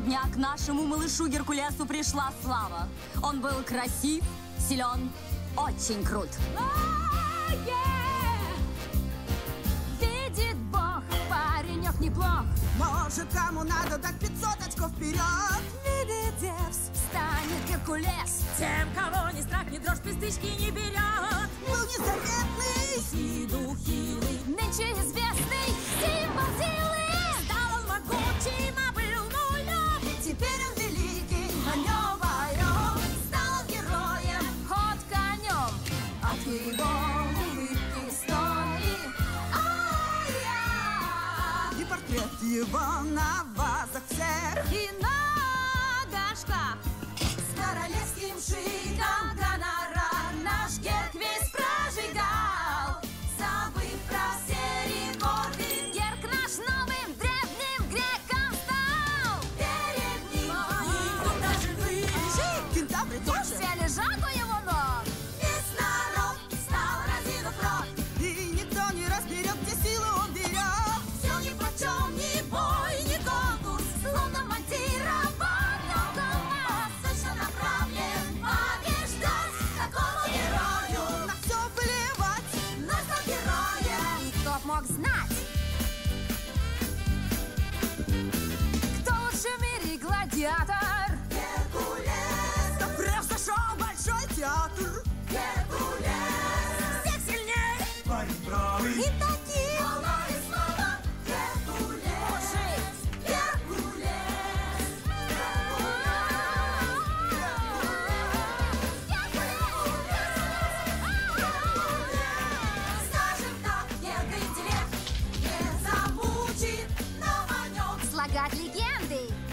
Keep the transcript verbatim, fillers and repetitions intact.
дня к нашему малышу Геркулесу пришла слава. Он был красив, силен, очень крут. Oh, yeah. Видит Бог, паренек неплох. Может, кому надо дать пятьсот очков вперед. Видит Зевс, встанет Геркулес. Тем, кого ни страх, ни дрожь, пестычки не берет. Был незаметный, С виду хилый, нынче известный символ силы. Стал он могучим, а был нулем. теперь он великий, о нем поем. Стал он героем, ход конем. От его улыбки стоит, Ай-я! и портрет его на вазах всех. И нога шкаф. С королевским шиком гонорар наш Герк весь прожигал, забыв про все рекорды. Герк наш новым древним греком стал. Перед ним И даже выше. кентавры тоже. Все лежат у его ног. Весь народ стал разинув рот, и никто не разберет, где силу он берет. Все ни почем, ни бой, ни конкурс. Словно монтирован компас. Точно направлен побеждать. Такому герою на все плевать, но стал героем. И кто б мог знать, кто лучше в мире гладиатор? Геркулес, да превзошел большой театр. Геркулес, Всех сильней Парень правый. и таких. снова и снова. Геркулес, Геркулес, скажем так, Герка интеллект не замучит, но о нем Слагать легенды